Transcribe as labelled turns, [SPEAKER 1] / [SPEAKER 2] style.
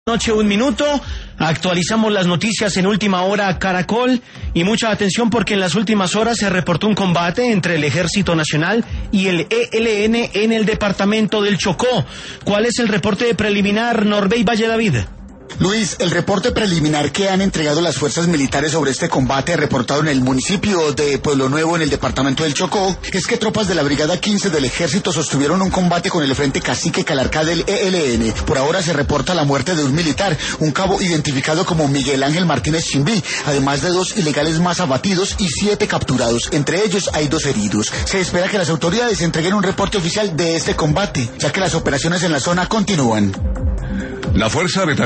[SPEAKER 1] Noche, un minuto, actualizamos las noticias en Última Hora Caracol y mucha atención porque en las últimas horas se reportó un combate entre el Ejército Nacional y el ELN en el departamento del Chocó. ¿Cuál es el reporte preliminar, Norbey Valle David?
[SPEAKER 2] Luis, el reporte preliminar que han entregado las fuerzas militares sobre este combate reportado en el municipio de Pueblo Nuevo, en el departamento del Chocó, es que tropas de la Brigada 15 del Ejército sostuvieron un combate con el Frente Cacique Calarcá del ELN. Por ahora se reporta la muerte de un militar, un cabo identificado como Miguel Ángel Martínez Chimbí, además de 2 ilegales más abatidos y 7 capturados. Entre ellos hay 2 heridos. Se espera que las autoridades entreguen un reporte oficial de este combate, ya que las operaciones en la zona continúan.
[SPEAKER 3] La fuerza